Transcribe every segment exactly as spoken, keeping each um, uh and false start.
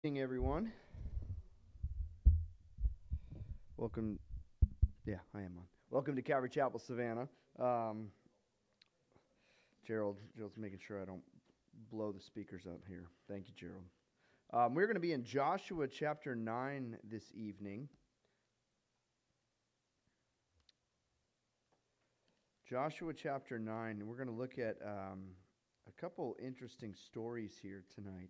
Evening, everyone. Welcome. Yeah, I am on. Welcome to Calvary Chapel, Savannah. Um, Gerald, Gerald's making sure I don't blow the speakers up here. Thank you, Gerald. Um, we're going to be in Joshua chapter nine this evening. Joshua chapter nine, and we're going to look at um, a couple interesting stories here tonight.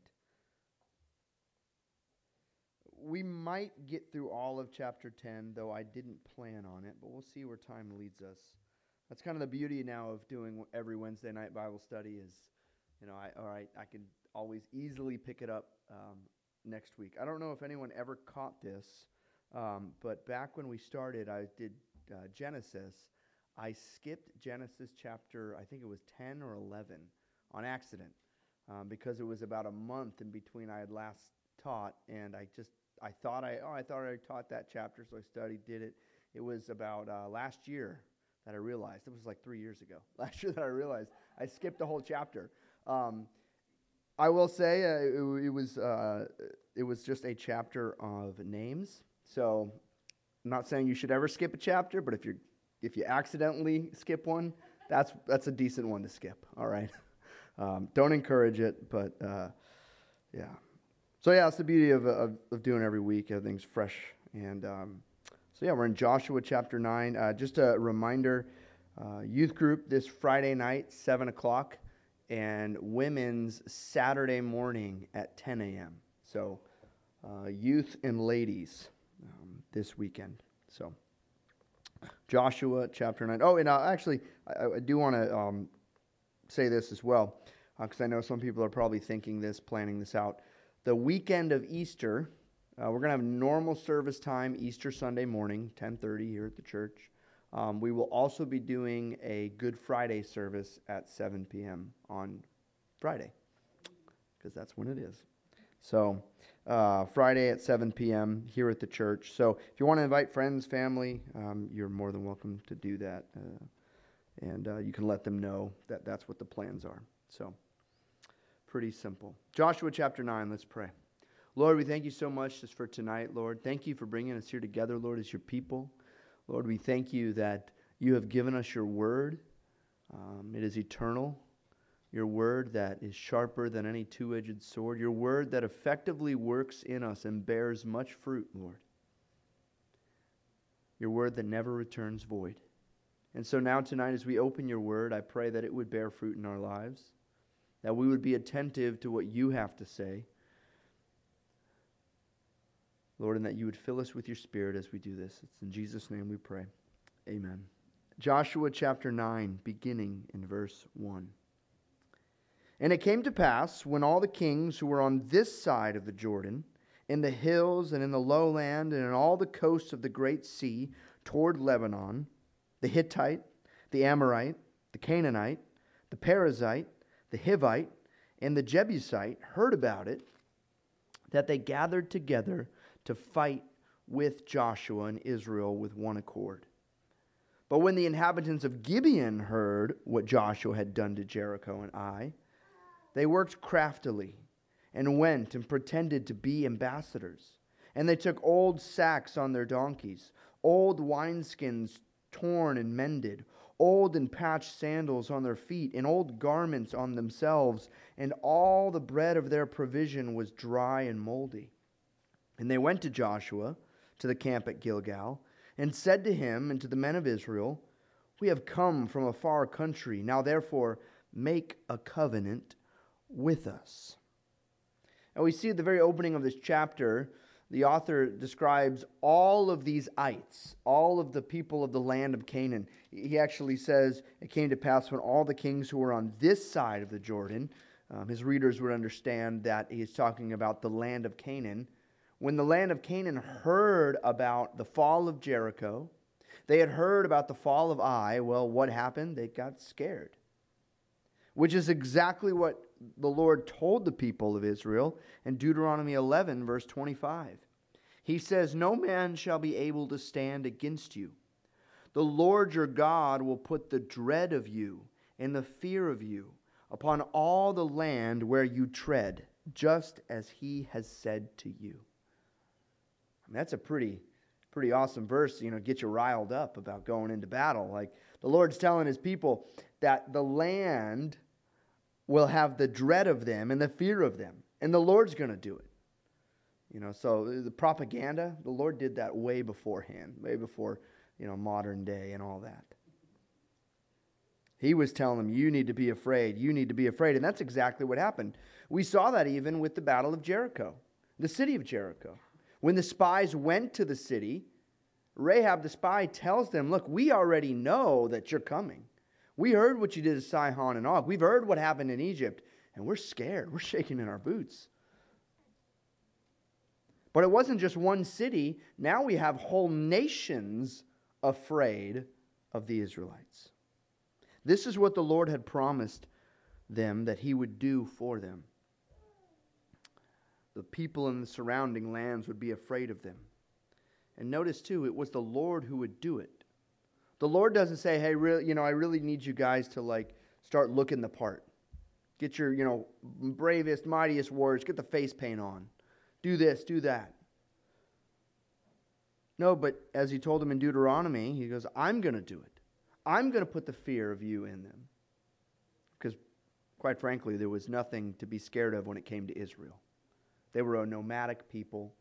We might get through all of chapter ten, though I didn't plan on it, but we'll see where time leads us. That's kind of the beauty now of doing every Wednesday night Bible study is, you know, I all right, I can always easily pick it up um, next week. I don't know if anyone ever caught this, um, but back when we started, I did uh, Genesis. I skipped Genesis chapter, I think it was ten or eleven, on accident um, because it was about a month in between I had last taught, and I just I thought I oh I thought I taught that chapter, so I studied, did it. It was about uh, last year that I realized. It was like three years ago. Last year that I realized I skipped the whole chapter. Um, I will say uh, it, it was uh, it was just a chapter of names. So I'm not saying you should ever skip a chapter, but if you if you accidentally skip one, that's that's a decent one to skip. All right. Um, don't encourage it, but uh, yeah. So yeah, that's the beauty of, of, of doing every week. Everything's fresh. And um, so yeah, we're in Joshua chapter nine. Uh, just a reminder, uh, youth group this Friday night, seven o'clock, and women's Saturday morning at ten a.m. So uh, youth and ladies um, this weekend. So Joshua chapter nine. Oh, and uh, actually, I, I do want to um, say this as well, because uh, I know some people are probably thinking this, planning this out. The weekend of Easter, uh, we're going to have normal service time Easter Sunday morning, ten thirty here at the church. Um, we will also be doing a Good Friday service at seven p.m. on Friday, because that's when it is. So uh, Friday at seven p.m. here at the church. So if you want to invite friends, family, um, you're more than welcome to do that. Uh, and uh, you can let them know that that's what the plans are. So pretty simple. Joshua chapter nine, let's pray. Lord, we thank you so much just for tonight, Lord. Thank you for bringing us here together, Lord, as your people. Lord, we thank you that you have given us your word. Um, it is eternal. Your word that is sharper than any two-edged sword. Your word that effectively works in us and bears much fruit, Lord. Your word that never returns void. And so now tonight as we open your word, I pray that it would bear fruit in our lives, that we would be attentive to what you have to say, Lord, and that you would fill us with your Spirit as we do this. It's in Jesus' name we pray. Amen. Joshua chapter nine, beginning in verse one. And it came to pass, when all the kings who were on this side of the Jordan, in the hills and in the lowland and in all the coasts of the great sea toward Lebanon, the Hittite, the Amorite, the Canaanite, the Perizzite, the Hivite, and the Jebusite heard about it, that they gathered together to fight with Joshua and Israel with one accord. But when the inhabitants of Gibeon heard what Joshua had done to Jericho and Ai, they worked craftily and went and pretended to be ambassadors. And they took old sacks on their donkeys, old wineskins torn and mended, old and patched sandals on their feet, and old garments on themselves, and all the bread of their provision was dry and moldy. And they went to Joshua, to the camp at Gilgal, and said to him and to the men of Israel, We have come from a far country. Now therefore make a covenant with us. And we see at the very opening of this chapter, the author describes all of these ites, all of the people of the land of Canaan. He actually says, it came to pass when all the kings who were on this side of the Jordan, um, his readers would understand that he's talking about the land of Canaan. When the land of Canaan heard about the fall of Jericho, they had heard about the fall of Ai, well, what happened? They got scared. Which is exactly what the Lord told the people of Israel in Deuteronomy eleven, verse twenty-five. He says, No man shall be able to stand against you. The Lord your God will put the dread of you and the fear of you upon all the land where you tread, just as he has said to you. I mean, that's a pretty, pretty awesome verse, you know, get you riled up about going into battle. Like, the Lord's telling his people that the land will have the dread of them and the fear of them. And the Lord's going to do it. You know, so the propaganda, the Lord did that way beforehand, way before, you know, modern day and all that. He was telling them, you need to be afraid, you need to be afraid. And that's exactly what happened. We saw that even with the Battle of Jericho, the city of Jericho. When the spies went to the city, Rahab the spy tells them, look, we already know that you're coming. We heard what you did to Sihon and Og. We've heard what happened in Egypt, and we're scared. We're shaking in our boots. But it wasn't just one city. Now we have whole nations afraid of the Israelites. This is what the Lord had promised them that he would do for them. The people in the surrounding lands would be afraid of them. And notice too, it was the Lord who would do it. The Lord doesn't say, hey, really, you know, I really need you guys to like start looking the part. Get your, you know, bravest, mightiest warriors, get the face paint on. Do this, do that. No, but as he told them in Deuteronomy, he goes, I'm going to do it. I'm going to put the fear of you in them. Because, quite frankly, there was nothing to be scared of when it came to Israel. They were a nomadic people.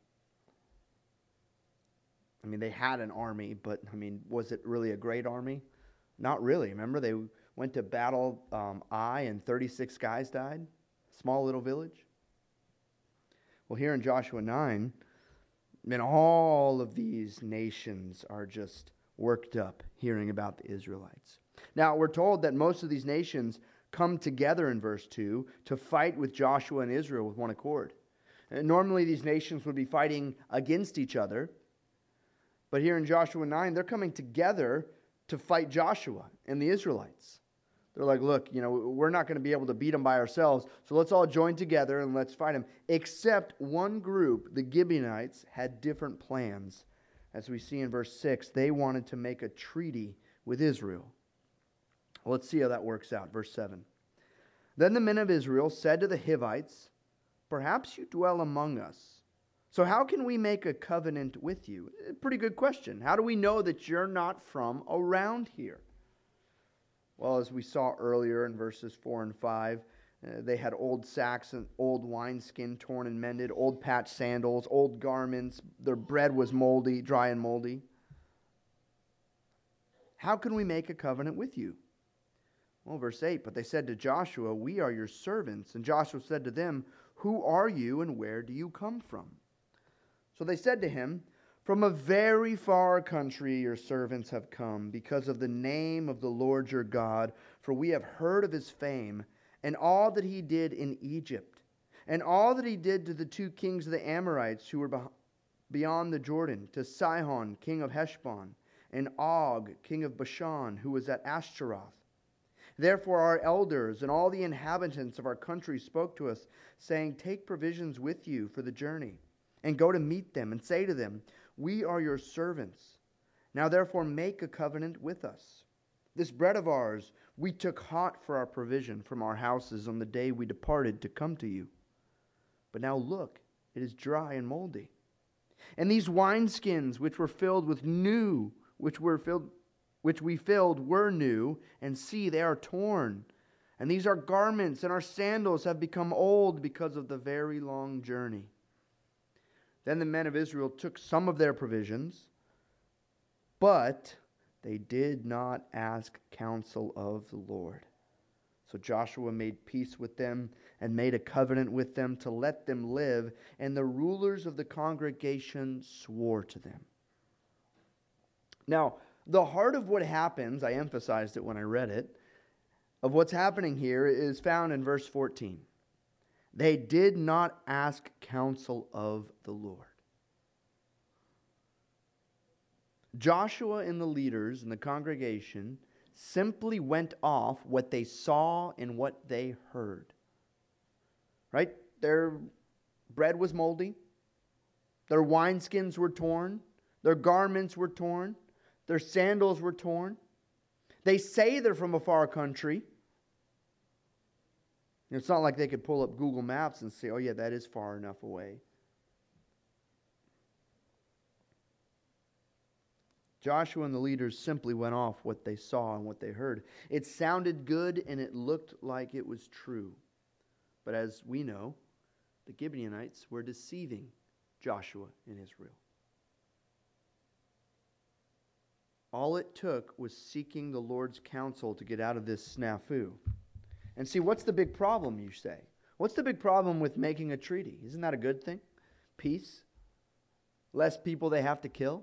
I mean, they had an army, but, I mean, was it really a great army? Not really. Remember, they went to battle um, Ai, and thirty-six guys died? Small little village. Well, here in Joshua nine, man, all of these nations are just worked up hearing about the Israelites. Now, we're told that most of these nations come together in verse two to fight with Joshua and Israel with one accord. And normally, these nations would be fighting against each other. But here in Joshua nine, they're coming together to fight Joshua and the Israelites. They're like, look, you know, we're not going to be able to beat them by ourselves, so let's all join together and let's fight them. Except one group, the Gibeonites, had different plans. As we see in verse six, they wanted to make a treaty with Israel. Well, let's see how that works out. Verse seven. Then the men of Israel said to the Hivites, perhaps you dwell among us. So how can we make a covenant with you? A pretty good question. How do we know that you're not from around here? Well, as we saw earlier in verses four and five, uh, they had old sacks and old wineskin torn and mended, old patched sandals, old garments. Their bread was moldy, dry and moldy. How can we make a covenant with you? Well, verse eight, but they said to Joshua, we are your servants. And Joshua said to them, who are you and where do you come from? So they said to him, from a very far country your servants have come, because of the name of the Lord your God, for we have heard of his fame, and all that he did in Egypt, and all that he did to the two kings of the Amorites who were beyond the Jordan, to Sihon, king of Heshbon, and Og, king of Bashan, who was at Ashtaroth. Therefore our elders and all the inhabitants of our country spoke to us, saying, take provisions with you for the journey, and go to meet them, and say to them, we are your servants. Now therefore make a covenant with us. This bread of ours we took hot for our provision from our houses on the day we departed to come to you. But now look, it is dry and moldy. And these wineskins which were filled with new, which were filled, which we filled were new, and see, they are torn. And these our garments and our sandals have become old because of the very long journey. Then the men of Israel took some of their provisions, but they did not ask counsel of the Lord. So Joshua made peace with them and made a covenant with them to let them live, and the rulers of the congregation swore to them. Now, the heart of what happens, I emphasized it when I read it, of what's happening here is found in verse fourteen. They did not ask counsel of the Lord. Joshua and the leaders in the congregation simply went off what they saw and what they heard. Right? Their bread was moldy. Their wineskins were torn. Their garments were torn. Their sandals were torn. They say they're from a far country. It's not like they could pull up Google Maps and say, oh yeah, that is far enough away. Joshua and the leaders simply went off what they saw and what they heard. It sounded good and it looked like it was true. But as we know, the Gibeonites were deceiving Joshua and Israel. All it took was seeking the Lord's counsel to get out of this snafu. And see, what's the big problem, you say? What's the big problem with making a treaty? Isn't that a good thing? Peace? Less people they have to kill?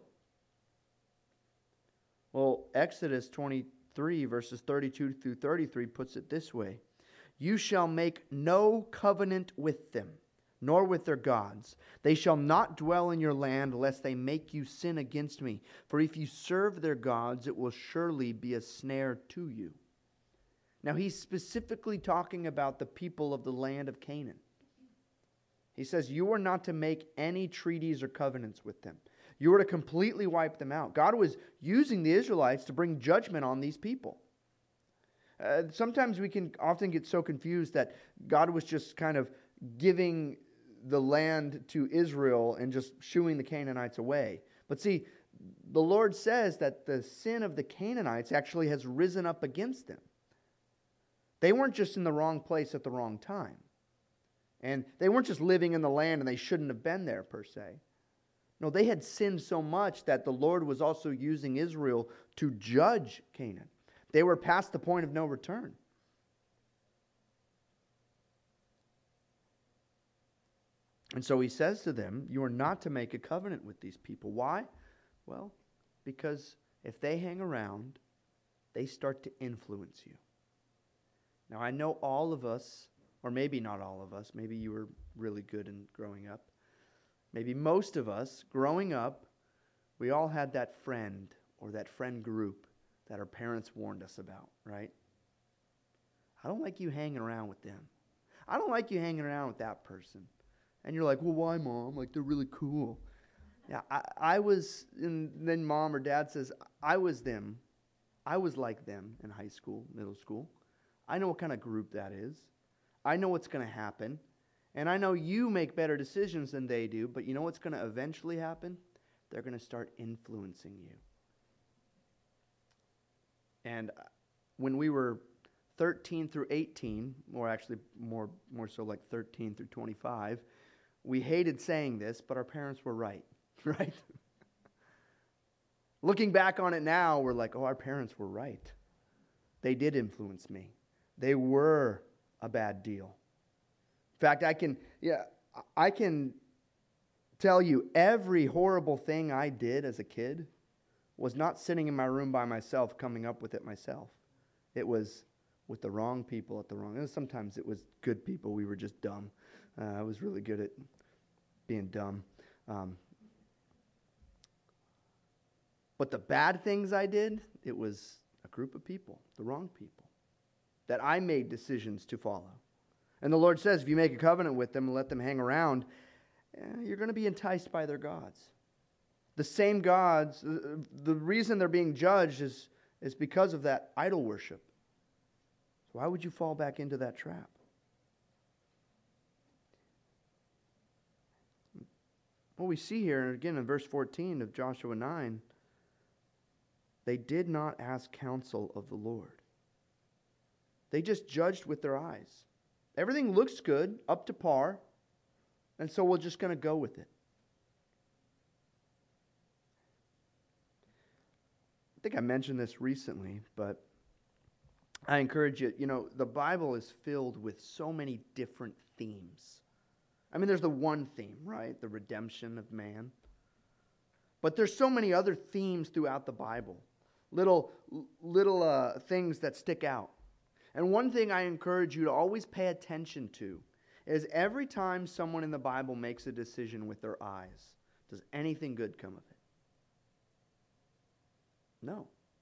Well, Exodus twenty-three, verses thirty-two through thirty-three puts it this way. You shall make no covenant with them, nor with their gods. They shall not dwell in your land, lest they make you sin against me. For if you serve their gods, it will surely be a snare to you. Now, he's specifically talking about the people of the land of Canaan. He says, you are not to make any treaties or covenants with them. You are to completely wipe them out. God was using the Israelites to bring judgment on these people. Uh, sometimes we can often get so confused that God was just kind of giving the land to Israel and just shooing the Canaanites away. But see, the Lord says that the sin of the Canaanites actually has risen up against them. They weren't just in the wrong place at the wrong time. And they weren't just living in the land and they shouldn't have been there per se. No, they had sinned so much that the Lord was also using Israel to judge Canaan. They were past the point of no return. And so he says to them, you are not to make a covenant with these people. Why? Well, because if they hang around, they start to influence you. Now, I know all of us, or maybe not all of us, maybe you were really good in growing up. Maybe most of us, growing up, we all had that friend or that friend group that our parents warned us about, right? I don't like you hanging around with them. I don't like you hanging around with that person. And you're like, well, why, Mom? Like, they're really cool. Yeah, I, I was, and then Mom or Dad says, I was them. I was like them in high school, middle school. I know what kind of group that is. I know what's going to happen. And I know you make better decisions than they do, but you know what's going to eventually happen? They're going to start influencing you. And when we were thirteen through eighteen, or actually more, more so like thirteen through twenty-five, we hated saying this, but our parents were right, right? Looking back on it now, we're like, oh, our parents were right. They did influence me. They were a bad deal. In fact, I can, yeah, I can tell you every horrible thing I did as a kid was not sitting in my room by myself coming up with it myself. It was with the wrong people at the wrong, and sometimes it was good people. We were just dumb. Uh, I was really good at being dumb. Um, but the bad things I did, it was a group of people, the wrong people, that I made decisions to follow. And the Lord says, if you make a covenant with them and let them hang around, eh, you're going to be enticed by their gods. The same gods, the reason they're being judged is, is because of that idol worship. So why would you fall back into that trap? What we see here, again in verse fourteen of Joshua nine, they did not ask counsel of the Lord. They just judged with their eyes. Everything looks good, up to par, and so we're just going to go with it. I think I mentioned this recently, but I encourage you, you know, the Bible is filled with so many different themes. I mean, there's the one theme, right? The redemption of man. But there's so many other themes throughout the Bible. Little, little uh, things that stick out. And one thing I encourage you to always pay attention to is every time someone in the Bible makes a decision with their eyes, does anything good come of it? No.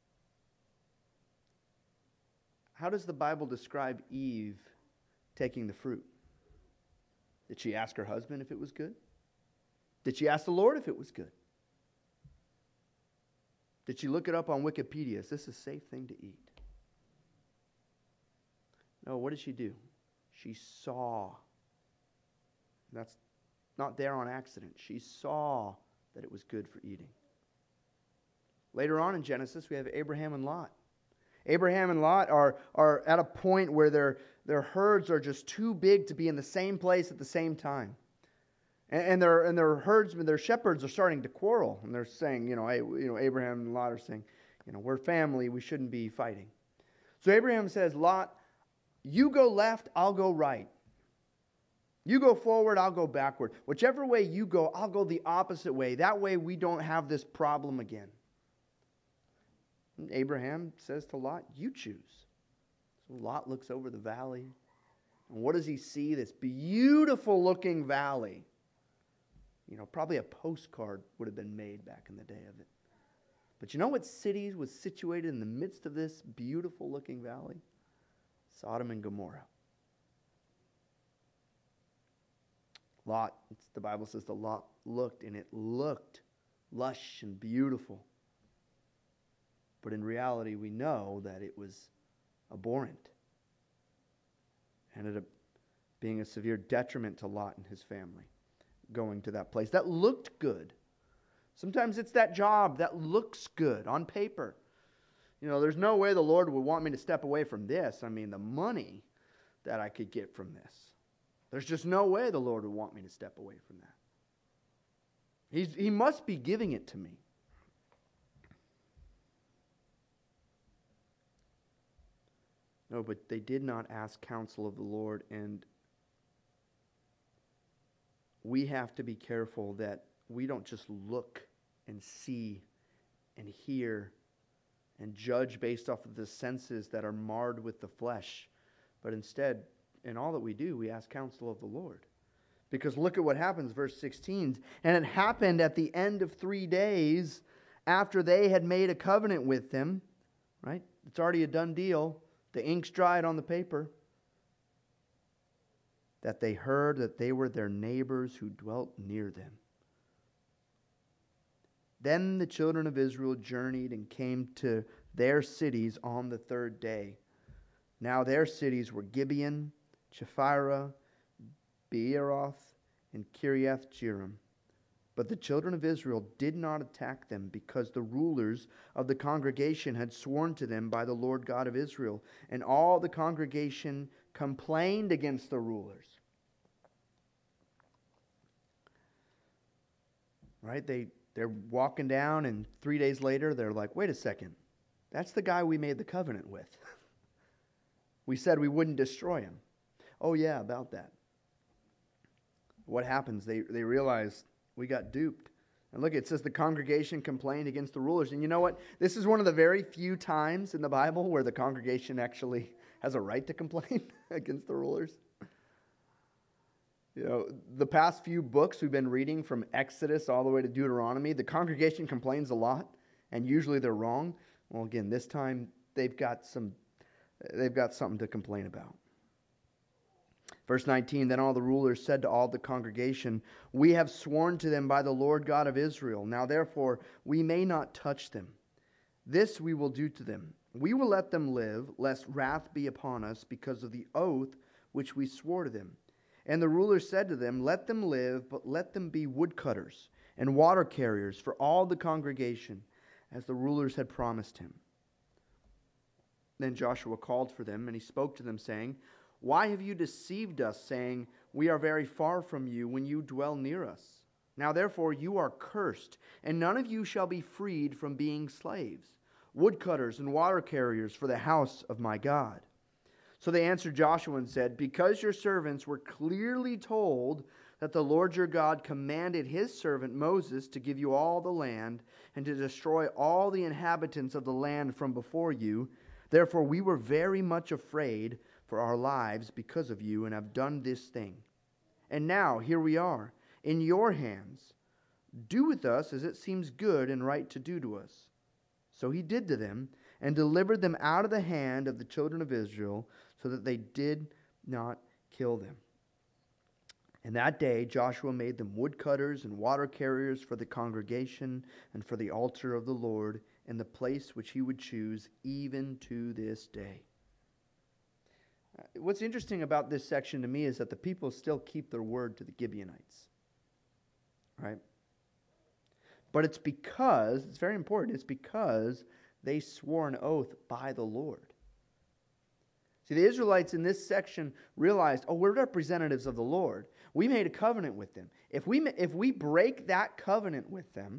How does the Bible describe Eve taking the fruit? Did she ask her husband if it was good? Did she ask the Lord if it was good? Did she look it up on Wikipedia? Is this a safe thing to eat? No, what did she do? She saw. That's not there on accident. She saw that it was good for eating. Later on in Genesis, we have Abraham and Lot. Abraham and Lot are, are at a point where their, their herds are just too big to be in the same place at the same time. And, and, their, and their herdsmen, their shepherds are starting to quarrel. And they're saying, you know, hey, you know, Abraham and Lot are saying, you know, we're family, we shouldn't be fighting. So Abraham says, Lot, you go left, I'll go right. You go forward, I'll go backward. Whichever way you go, I'll go the opposite way. That way we don't have this problem again. And Abraham says to Lot, you choose. So Lot looks over the valley. And what does he see? This beautiful looking valley. You know, probably a postcard would have been made back in the day of it. But you know what city was situated in the midst of this beautiful looking valley? Sodom and Gomorrah. Lot, it's, the Bible says the Lot looked, and it looked lush and beautiful. But in reality, we know that it was abhorrent. Ended up being a severe detriment to Lot and his family, going to that place. That looked good. Sometimes it's that job that looks good on paper. You know, there's no way the Lord would want me to step away from this. I mean, the money that I could get from this. There's just no way the Lord would want me to step away from that. He's, he must be giving it to me. No, but they did not ask counsel of the Lord, and we have to be careful that we don't just look and see and hear and judge based off of the senses that are marred with the flesh, but instead, in all that we do, we ask counsel of the Lord. Because look at what happens, verse sixteen. And it happened at the end of three days after they had made a covenant with them, right? It's already a done deal. The ink's dried on the paper. That they heard that they were their neighbors who dwelt near them. Then the children of Israel journeyed and came to their cities on the third day. Now their cities were Gibeon, Chephirah, Beeroth, and Kiriath Jearim. But the children of Israel did not attack them, because the rulers of the congregation had sworn to them by the Lord God of Israel. And all the congregation complained against the rulers. Right? They, they're walking down, and three days later, they're like, wait a second. That's the guy we made the covenant with. We said we wouldn't destroy him. Oh, yeah, about that. What happens? They, they realize we got duped. And look, it says the congregation complained against the rulers. And you know what? This is one of the very few times in the Bible where the congregation actually has a right to complain against the rulers. You know, the past few books we've been reading from Exodus all the way to Deuteronomy, the congregation complains a lot, and usually they're wrong. Well, again, this time they've got some, they've got something to complain about. Verse nineteen, then all the rulers said to all the congregation, we have sworn to them by the Lord God of Israel. Now therefore, we may not touch them. This we will do to them. We will let them live, lest wrath be upon us because of the oath which we swore to them. And the rulers said to them, let them live, but let them be woodcutters and water carriers for all the congregation, as the rulers had promised him. Then Joshua called for them, and he spoke to them, saying, why have you deceived us, saying, we are very far from you when you dwell near us? Now therefore you are cursed, and none of you shall be freed from being slaves, woodcutters and water carriers for the house of my God. So they answered Joshua and said, because your servants were clearly told that the Lord your God commanded his servant Moses to give you all the land and to destroy all the inhabitants of the land from before you, therefore we were very much afraid for our lives because of you, and have done this thing. And now here we are in your hands. Do with us as it seems good and right to do to us. So he did to them, and delivered them out of the hand of the children of Israel, so that they did not kill them. And that day Joshua made them woodcutters and water carriers for the congregation and for the altar of the Lord in the place which he would choose, even to this day. What's interesting about this section to me is that the people still keep their word to the Gibeonites. Right? But it's because, it's very important, it's because they swore an oath by the Lord. See, the Israelites in this section realized, oh, we're representatives of the Lord. We made a covenant with them. If we, if we break that covenant with them,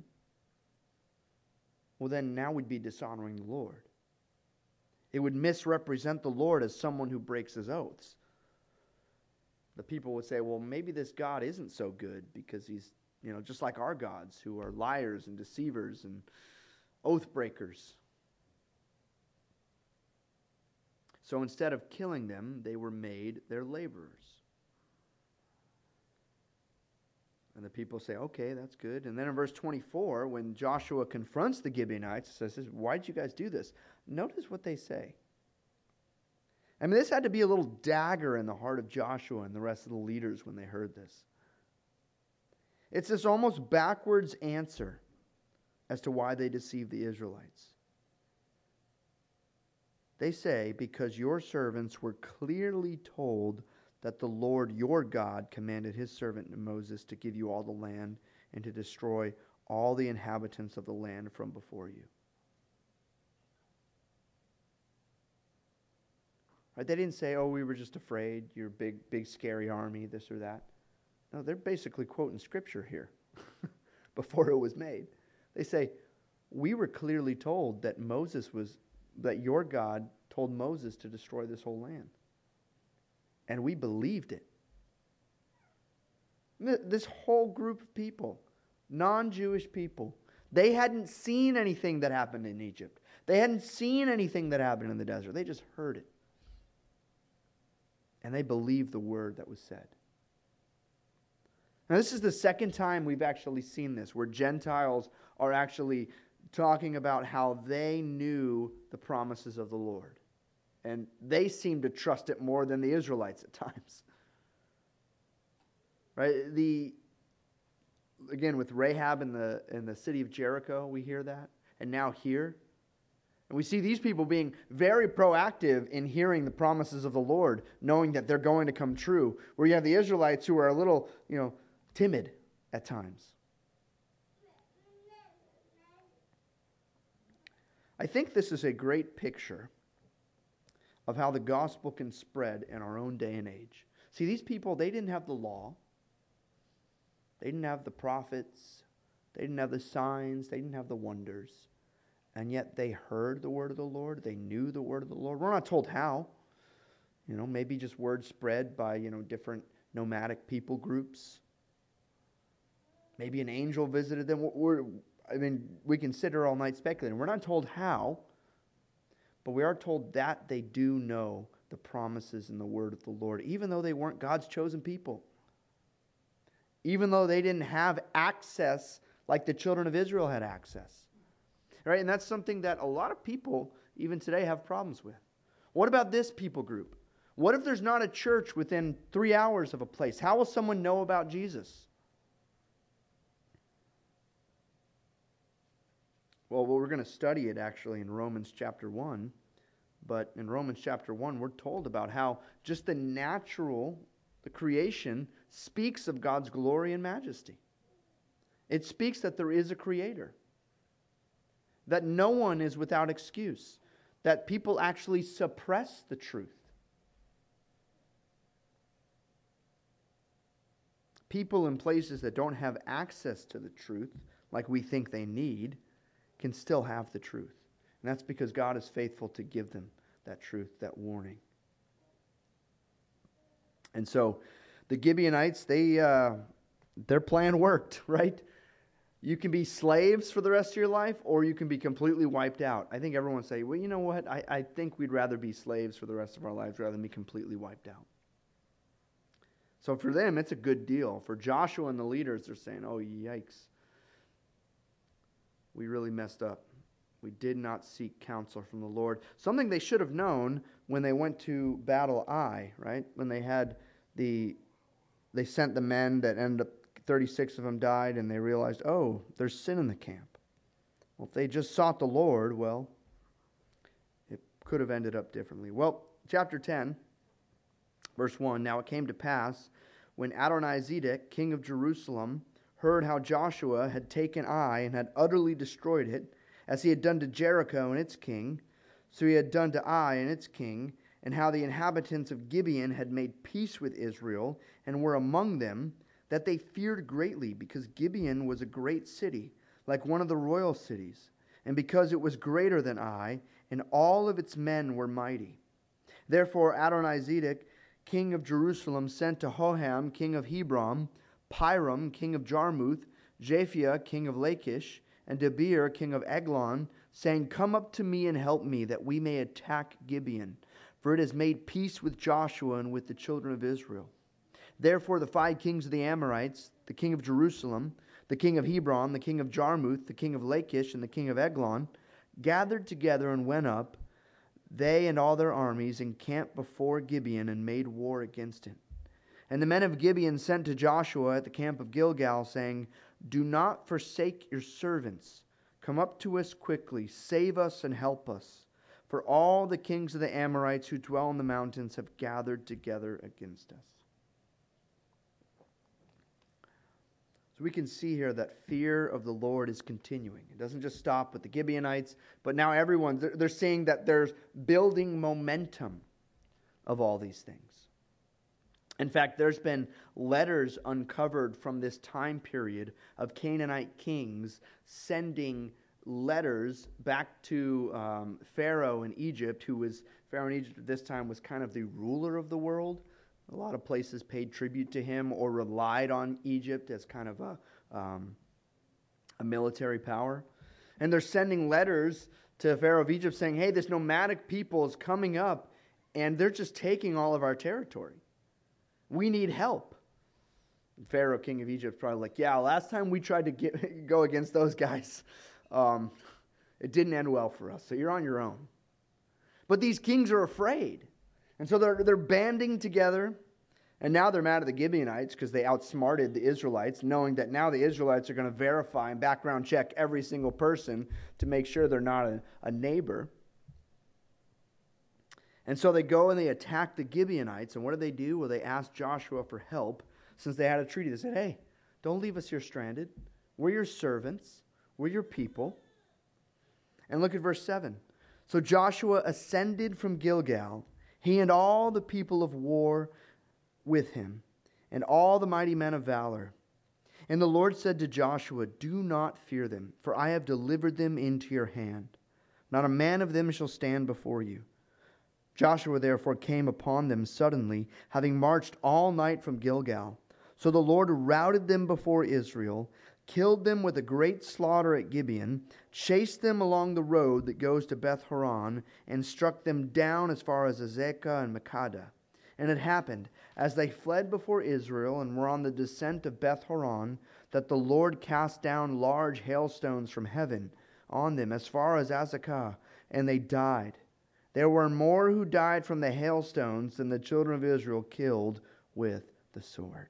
well, then now we'd be dishonoring the Lord. It would misrepresent the Lord as someone who breaks his oaths. The people would say, well, maybe this God isn't so good because he's, you know, just like our gods who are liars and deceivers and oath breakers. So instead of killing them, they were made their laborers. And the people say, okay, that's good. And then in verse twenty-four, when Joshua confronts the Gibeonites, says, why'd you guys do this? Notice what they say. I mean, this had to be a little dagger in the heart of Joshua and the rest of the leaders when they heard this. It's this almost backwards answer as to why they deceived the Israelites. They say, because your servants were clearly told that the Lord your God commanded his servant Moses to give you all the land and to destroy all the inhabitants of the land from before you. Right? They didn't say, oh, we were just afraid, you're a big, big, scary army, this or that. No, they're basically quoting Scripture here before it was made. They say, we were clearly told that Moses was, that your God told Moses to destroy this whole land. And we believed it. This whole group of people, non-Jewish people, they hadn't seen anything that happened in Egypt. They hadn't seen anything that happened in the desert. They just heard it. And they believed the word that was said. Now, this is the second time we've actually seen this, where Gentiles are actually talking about how they knew the promises of the Lord. And they seem to trust it more than the Israelites at times. Right? The again, with Rahab in the in the city of Jericho, we hear that. And now here. And we see these people being very proactive in hearing the promises of the Lord, knowing that they're going to come true. Where you have the Israelites who are a little, you know, timid at times. I think this is a great picture of how the gospel can spread in our own day and age. See, these people, they didn't have the law. They didn't have the prophets. They didn't have the signs. They didn't have the wonders. And yet they heard the word of the Lord. They knew the word of the Lord. We're not told how. You know, maybe just word spread by, you know, different nomadic people groups. Maybe an angel visited them. We're, I mean, we can sit here all night speculating. We're not told how, but we are told that they do know the promises and the word of the Lord, even though they weren't God's chosen people. Even though they didn't have access like the children of Israel had access. Right? And that's something that a lot of people, even today, have problems with. What about this people group? What if there's not a church within three hours of a place? How will someone know about Jesus? Well, we're going to study it actually in Romans chapter one. But in Romans chapter one, we're told about how just the natural, the creation, speaks of God's glory and majesty. It speaks that there is a creator. That no one is without excuse. That people actually suppress the truth. People in places that don't have access to the truth, like we think they need, can still have the truth. And that's because God is faithful to give them that truth, that warning. And so the Gibeonites, they uh, their plan worked, right? You can be slaves for the rest of your life, or you can be completely wiped out. I think everyone say, well, you know what? I, I think we'd rather be slaves for the rest of our lives rather than be completely wiped out. So for them, it's a good deal. For Joshua and the leaders, they're saying, oh, yikes. We really messed up. We did not seek counsel from the Lord. Something they should have known when they went to battle Ai, right? When they had the, they sent the men that ended up, thirty-six of them died, and they realized, oh, there's sin in the camp. Well, if they just sought the Lord, well, it could have ended up differently. Well, chapter ten, Verse one, now it came to pass, when Adonizedek, king of Jerusalem, heard how Joshua had taken Ai and had utterly destroyed it, as he had done to Jericho and its king, so he had done to Ai and its king, and how the inhabitants of Gibeon had made peace with Israel, and were among them, that they feared greatly, because Gibeon was a great city, like one of the royal cities, and because it was greater than Ai, and all of its men were mighty. Therefore Adonizedek, king of Jerusalem, sent to Hoham, king of Hebron, Piram, king of Jarmuth, Japhia, king of Lachish, and Debir, king of Eglon, saying, come up to me and help me, that we may attack Gibeon. For it has made peace with Joshua and with the children of Israel. Therefore the five kings of the Amorites, the king of Jerusalem, the king of Hebron, the king of Jarmuth, the king of Lachish, and the king of Eglon, gathered together and went up, they and all their armies, encamped before Gibeon and made war against it. And the men of Gibeon sent to Joshua at the camp of Gilgal, saying, do not forsake your servants. Come up to us quickly, save us and help us. For all the kings of the Amorites who dwell in the mountains have gathered together against us. So we can see here that fear of the Lord is continuing. It doesn't just stop with the Gibeonites, but now everyone, they're, they're seeing that there's building momentum of all these things. In fact, there's been letters uncovered from this time period of Canaanite kings sending letters back to um, Pharaoh in Egypt, who was, Pharaoh in Egypt at this time was kind of the ruler of the world. A lot of places paid tribute to him or relied on Egypt as kind of a, um, a military power. And they're sending letters to Pharaoh of Egypt saying, hey, this nomadic people is coming up and they're just taking all of our territory. We need help. And Pharaoh, king of Egypt, probably like, yeah, last time we tried to get, go against those guys, um, it didn't end well for us. So you're on your own. But these kings are afraid. And so they're, they're banding together, and now they're mad at the Gibeonites because they outsmarted the Israelites, knowing that now the Israelites are going to verify and background check every single person to make sure they're not a, a neighbor. And so they go and they attack the Gibeonites, and what do they do? Well, they ask Joshua for help, since they had a treaty. They said, hey, don't leave us here stranded. We're your servants. We're your people. And look at verse seven. So Joshua ascended from Gilgal, he and all the people of war with him, and all the mighty men of valor. And the Lord said to Joshua, do not fear them, for I have delivered them into your hand. Not a man of them shall stand before you. Joshua therefore came upon them suddenly, having marched all night from Gilgal. So the Lord routed them before Israel, killed them with a great slaughter at Gibeon, chased them along the road that goes to Beth Horon, and struck them down as far as Azekah and Makkedah. And it happened, as they fled before Israel and were on the descent of Beth Horon, that the Lord cast down large hailstones from heaven on them as far as Azekah, and they died. There were more who died from the hailstones than the children of Israel killed with the sword.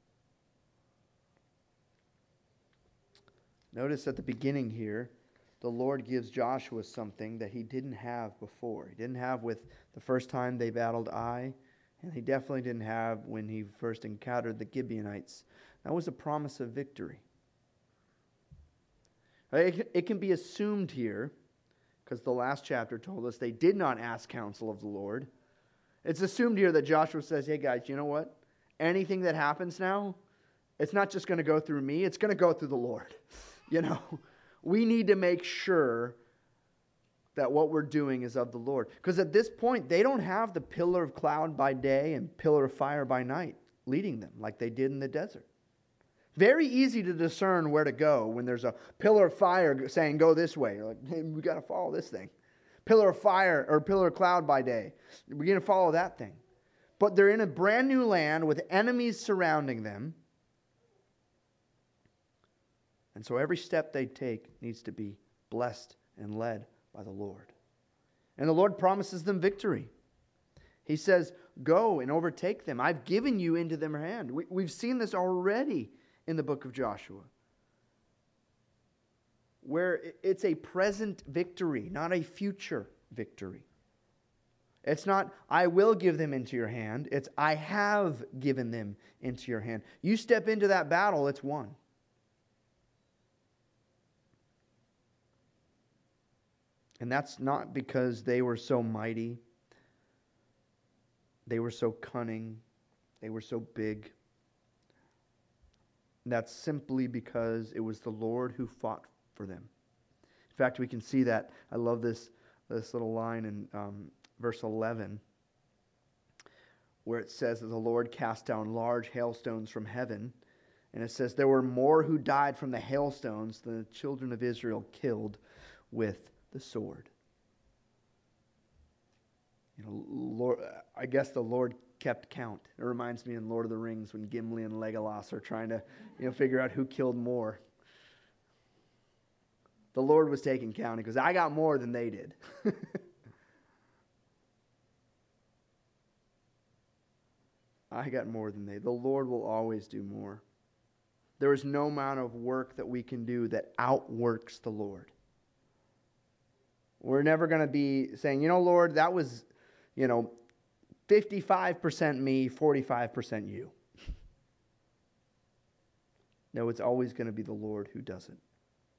Notice at the beginning here, the Lord gives Joshua something that he didn't have before. He didn't have with the first time they battled Ai, and he definitely didn't have when he first encountered the Gibeonites. That was a promise of victory. It can be assumed here, because the last chapter told us they did not ask counsel of the Lord. It's assumed here that Joshua says, hey guys, you know what? Anything that happens now, it's not just going to go through me, it's going to go through the Lord. You know, we need to make sure that what we're doing is of the Lord. Because at this point, they don't have the pillar of cloud by day and pillar of fire by night leading them like they did in the desert. Very easy to discern where to go when there's a pillar of fire saying, go this way. You're like, hey, we got to follow this thing. Pillar of fire or pillar of cloud by day. We're going to follow that thing. But they're in a brand new land with enemies surrounding them. And so every step they take needs to be blessed and led by the Lord. And the Lord promises them victory. He says, go and overtake them. I've given you into their hand. We, we've seen this already in the book of Joshua, where it's a present victory, not a future victory. It's not, I will give them into your hand. It's, I have given them into your hand. You step into that battle, it's won. And that's not because they were so mighty. They were so cunning. They were so big. That's simply because it was the Lord who fought for them. In fact, we can see that. I love this, this little line in um, verse eleven, where it says that the Lord cast down large hailstones from heaven. And it says, there were more who died from the hailstones than the children of Israel killed with the sword. You know, Lord, I guess the Lord kept count. It reminds me in Lord of the Rings when Gimli and Legolas are trying to, you know, figure out who killed more. The Lord was taking count. He goes, I got more than they did. I got more than they. The Lord will always do more. There is no amount of work that we can do that outworks the Lord. We're never going to be saying, you know, Lord, that was, you know, fifty-five percent me, forty-five percent you. No, it's always going to be the Lord who does it.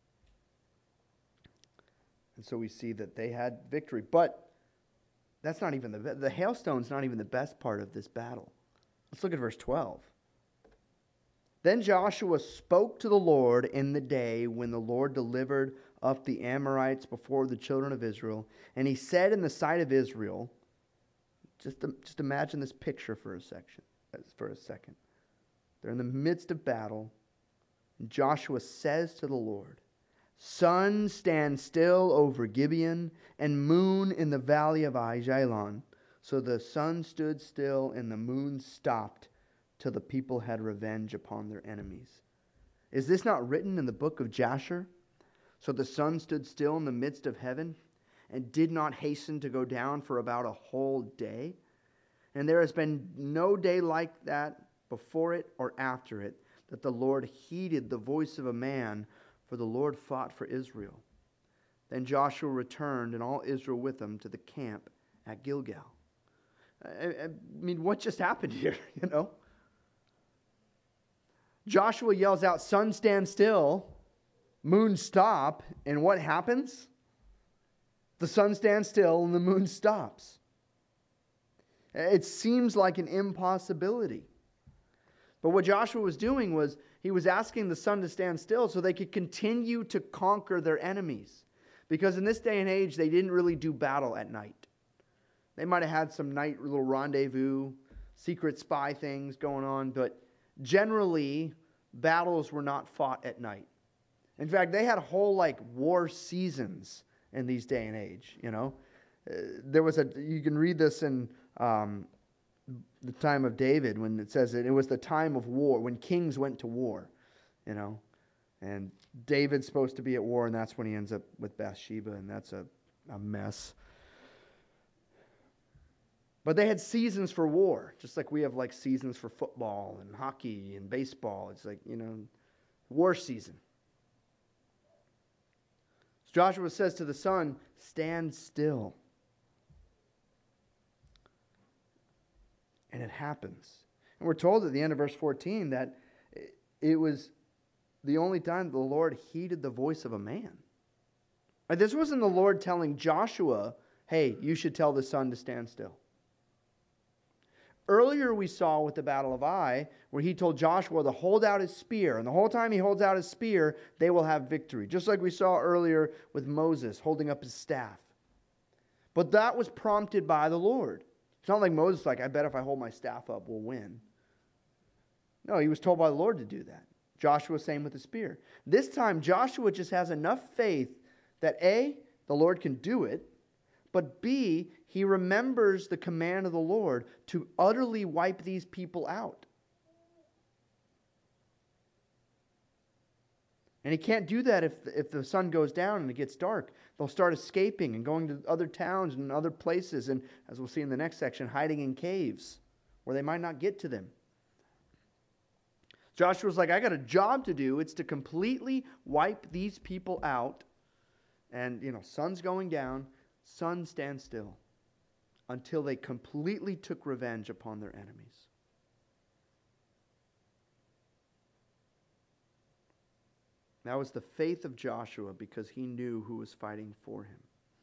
And so we see that they had victory. But that's not even the, the hailstone's not even the best part of this battle. Let's look at verse twelve. Then Joshua spoke to the Lord in the day when the Lord delivered up the Amorites before the children of Israel. And he said in the sight of Israel, just, just imagine this picture for a section, for a second. They're in the midst of battle. And Joshua says to the Lord, sun, stand still over Gibeon, and moon in the valley of Ajalon. So the sun stood still and the moon stopped till the people had revenge upon their enemies. Is this not written in the book of Jasher? So the sun stood still in the midst of heaven and did not hasten to go down for about a whole day. And there has been no day like that before it or after it, that the Lord heeded the voice of a man, for the Lord fought for Israel. Then Joshua returned, and all Israel with him, to the camp at Gilgal. I, I mean, what just happened here, you know? Joshua yells out, sun, stand still, moon, stop, and what happens? The sun stands still and the moon stops. It seems like an impossibility. But what Joshua was doing was he was asking the sun to stand still so they could continue to conquer their enemies. Because in this day and age, they didn't really do battle at night. They might have had some night little rendezvous, secret spy things going on, but generally, battles were not fought at night. In fact, they had whole like war seasons in these day and age, you know. Uh, there was a, you can read this in um, the time of David when it says that it was the time of war, when kings went to war, you know. And David's supposed to be at war, and that's when he ends up with Bathsheba, and that's a, a mess. But they had seasons for war, just like we have like seasons for football and hockey and baseball. It's like, you know, war season. So Joshua says to the sun, stand still. And it happens. And we're told at the end of verse fourteen that it was the only time the Lord heeded the voice of a man. This wasn't the Lord telling Joshua, hey, you should tell the sun to stand still. Earlier we saw with the Battle of Ai, where he told Joshua to hold out his spear. And the whole time he holds out his spear, they will have victory. Just like we saw earlier with Moses holding up his staff. But that was prompted by the Lord. It's not like Moses like, I bet if I hold my staff up, we'll win. No, he was told by the Lord to do that. Joshua, same with the spear. This time, Joshua just has enough faith that A, the Lord can do it, but B, he remembers the command of the Lord to utterly wipe these people out. And he can't do that if, if the sun goes down and it gets dark. They'll start escaping and going to other towns and other places, and as we'll see in the next section, hiding in caves where they might not get to them. Joshua's like, I got a job to do. It's to completely wipe these people out. And, you know, sun's going down. Sun, stand still. until they completely took revenge upon their enemies. That was the faith of Joshua because he knew who was fighting for him.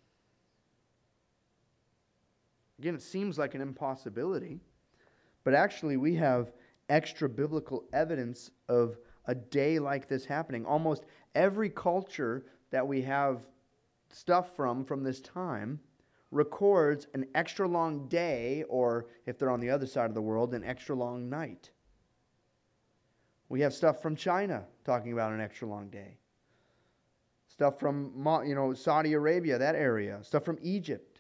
Again, it seems like an impossibility, but actually we have extra biblical evidence of a day like this happening. Almost every culture that we have stuff from from this time records an extra long day, or if they're on the other side of the world, an extra long night. We have stuff from China talking about an extra long day. Stuff from, you know, Saudi Arabia, that area. Stuff from Egypt.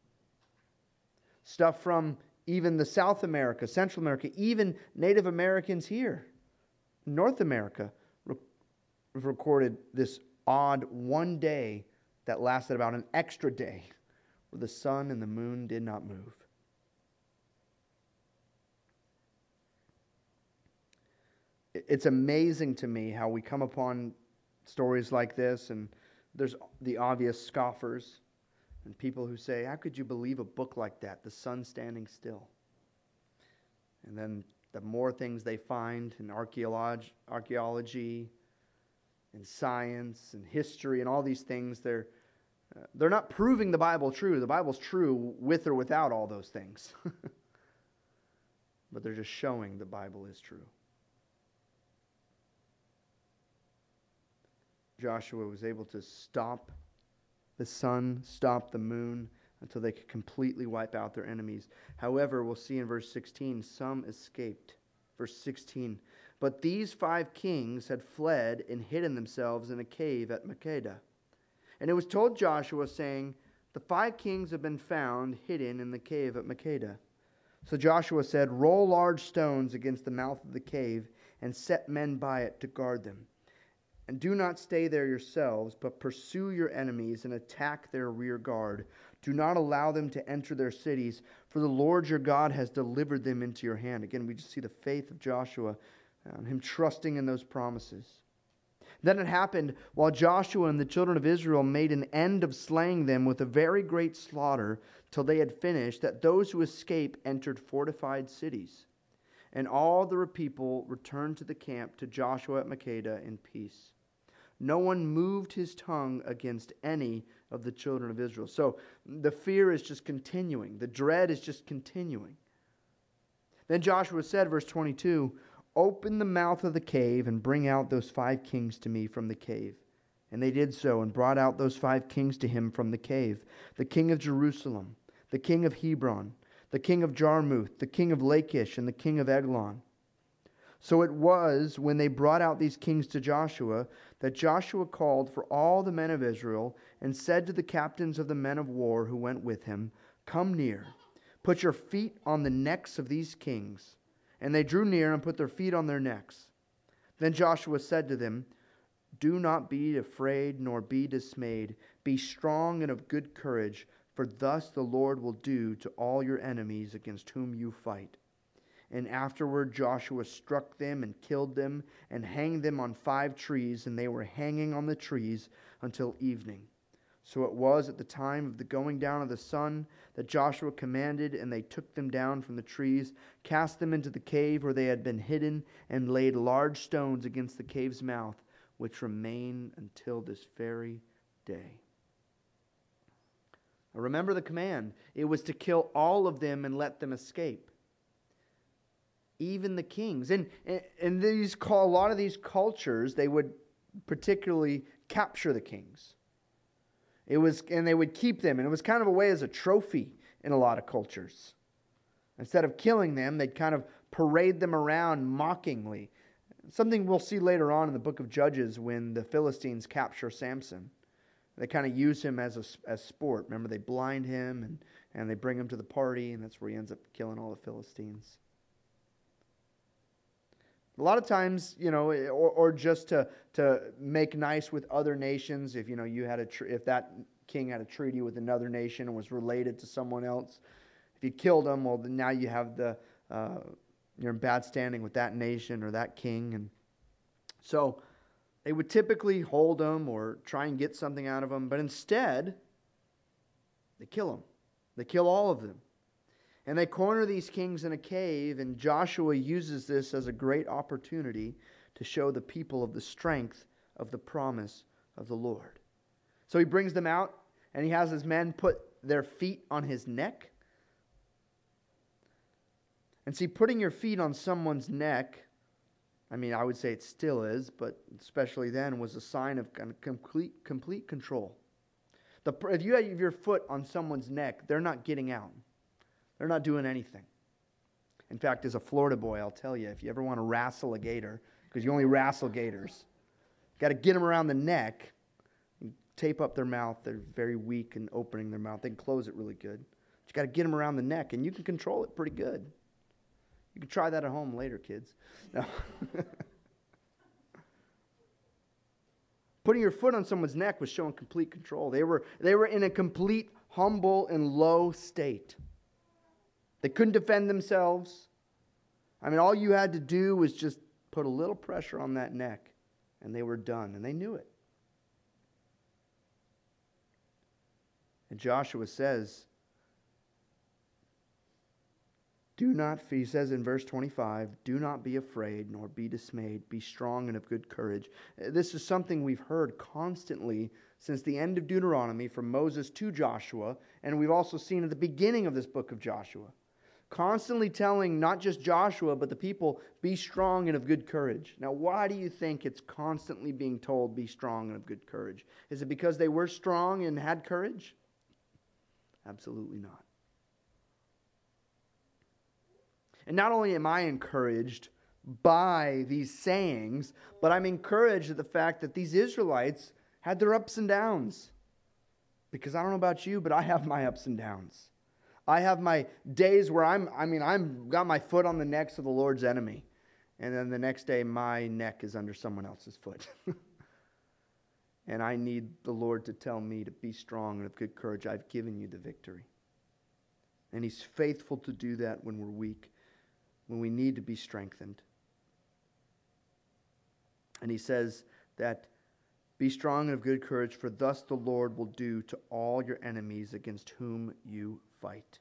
Stuff from even the South America, Central America, even Native Americans here. North America re- recorded this odd one day that lasted about an extra day where the sun and the moon did not move. It's amazing to me how we come upon stories like this, and there's the obvious scoffers and people who say, how could you believe a book like that, the sun standing still? And then the more things they find in archaeology, archaeology and science and history and all these things, they're, uh, they're not proving the Bible true. The Bible's true with or without all those things. But they're just showing the Bible is true. Joshua was able to stop the sun, stop the moon, until they could completely wipe out their enemies. However, we'll see in verse sixteen, some escaped. Verse sixteen, but these five kings had fled and hidden themselves in a cave at Makkedah. And it was told Joshua, saying, the five kings have been found hidden in the cave at Makkedah. So Joshua said, roll large stones against the mouth of the cave and set men by it to guard them. And do not stay there yourselves, but pursue your enemies and attack their rear guard. Do not allow them to enter their cities, for the Lord your God has delivered them into your hand. Again, we just see the faith of Joshua, um, him trusting in those promises. Then it happened, while Joshua and the children of Israel made an end of slaying them with a very great slaughter, till they had finished, that those who escaped entered fortified cities. And all the people returned to the camp to Joshua at Makkedah in peace. No one moved his tongue against any of the children of Israel. So the fear is just continuing. The dread is just continuing. Then Joshua said, verse twenty-two, open the mouth of the cave and bring out those five kings to me from the cave. And they did so and brought out those five kings to him from the cave. The king of Jerusalem, the king of Hebron, the king of Jarmuth, the king of Lachish, and the king of Eglon. So it was, when they brought out these kings to Joshua, that Joshua called for all the men of Israel, and said to the captains of the men of war who went with him, come near, put your feet on the necks of these kings. And they drew near and put their feet on their necks. Then Joshua said to them, do not be afraid nor be dismayed. Be strong and of good courage, for thus the Lord will do to all your enemies against whom you fight. And afterward Joshua struck them and killed them and hanged them on five trees, and they were hanging on the trees until evening. So it was at the time of the going down of the sun that Joshua commanded, and they took them down from the trees, cast them into the cave where they had been hidden, and laid large stones against the cave's mouth, which remain until this very day. Now remember the command. It was to kill all of them and let them escape. Even the kings. And, and these a lot of these cultures, they would particularly capture the kings. It was, and they would keep them, and it was kind of a way as a trophy in a lot of cultures. Instead of killing them, they'd kind of parade them around mockingly. Something we'll see later on in the book of Judges when the Philistines capture Samson. They kind of use him as a as sport. Remember, they blind him and, and they bring him to the party, and that's where he ends up killing all the Philistines. A lot of times, you know, or, or just to to make nice with other nations. If you know you had a tr- if that king had a treaty with another nation and was related to someone else, if you killed him, well, then now you have the uh, you're in bad standing with that nation or that king, and so they would typically hold them or try and get something out of them. But instead, they kill them. They kill all of them. And they corner these kings in a cave, and Joshua uses this as a great opportunity to show the people of the strength of the promise of the Lord. So he brings them out, and he has his men put their feet on his neck. And see, putting your feet on someone's neck, I mean, I would say it still is, but especially then, was a sign of complete, complete control. The, if you have your foot on someone's neck, they're not getting out. They're not doing anything. In fact, as a Florida boy, I'll tell you, if you ever want to wrestle a gator, because you only wrestle gators, got to get them around the neck and tape up their mouth. They're very weak in opening their mouth. They can close it really good. But you got to get them around the neck, and you can control it pretty good. You can try that at home later, kids. No. Putting your foot on someone's neck was showing complete control. They were, they were in a complete, humble, and low state. They couldn't defend themselves. I mean, all you had to do was just put a little pressure on that neck, and they were done, and they knew it. And Joshua says, Do not, he says in verse twenty-five, do not be afraid nor be dismayed. Be strong and of good courage. This is something we've heard constantly since the end of Deuteronomy from Moses to Joshua. And we've also seen at the beginning of this book of Joshua. Constantly telling not just Joshua, but the people, be strong and of good courage. Now, why do you think it's constantly being told, be strong and of good courage? Is it because they were strong and had courage? Absolutely not. And not only am I encouraged by these sayings, but I'm encouraged at the fact that these Israelites had their ups and downs. Because I don't know about you, but I have my ups and downs. I have my days where I'm, I mean, I'm got my foot on the necks of the Lord's enemy. And then the next day, my neck is under someone else's foot. And I need the Lord to tell me to be strong and of good courage. I've given you the victory. And He's faithful to do that when we're weak, when we need to be strengthened. And He says that, be strong and of good courage, for thus the Lord will do to all your enemies against whom you fight.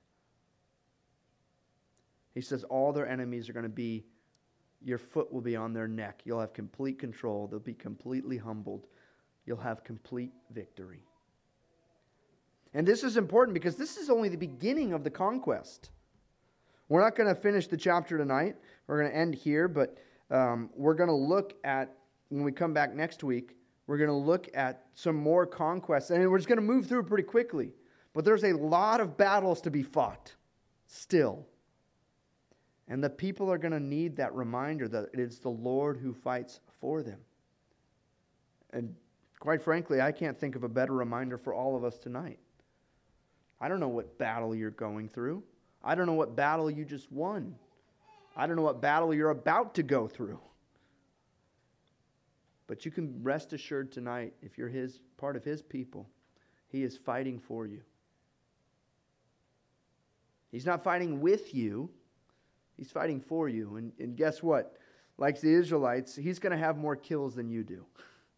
He says all their enemies are going to be, your foot will be on their neck. You'll have complete control. They'll be completely humbled. You'll have complete victory. And this is important because this is only the beginning of the conquest. We're not going to finish the chapter tonight. We're going to end here, but um, we're going to look at, when we come back next week, we're going to look at some more conquests. And we're just going to move through pretty quickly. But there's a lot of battles to be fought still. And the people are going to need that reminder that it is the Lord who fights for them. And quite frankly, I can't think of a better reminder for all of us tonight. I don't know what battle you're going through. I don't know what battle you just won. I don't know what battle you're about to go through. But you can rest assured tonight, if you're his part of His people, He is fighting for you. He's not fighting with you. He's fighting for you. And, and guess what? Like the Israelites, He's going to have more kills than you do.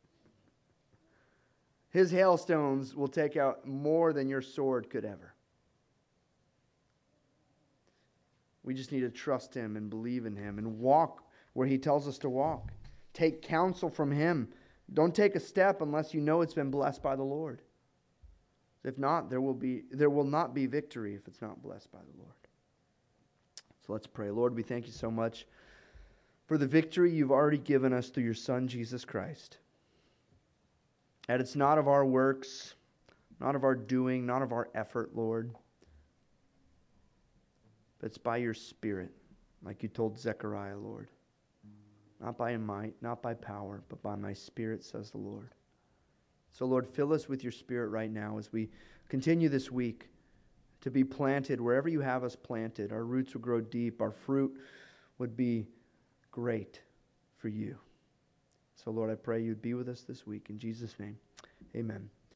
His hailstones will take out more than your sword could ever. We just need to trust Him and believe in Him and walk where He tells us to walk. Take counsel from Him. Don't take a step unless you know it's been blessed by the Lord. If not, there will be there will not be victory if it's not blessed by the Lord. So let's pray. Lord, we thank You so much for the victory You've already given us through Your Son, Jesus Christ. And it's not of our works, not of our doing, not of our effort, Lord. But it's by Your Spirit, like You told Zechariah, Lord. Not by might, not by power, but by My Spirit, says the Lord. So, Lord, fill us with Your Spirit right now as we continue this week to be planted wherever You have us planted. Our roots will grow deep. Our fruit would be great for You. So, Lord, I pray You'd be with us this week. In Jesus' name, amen.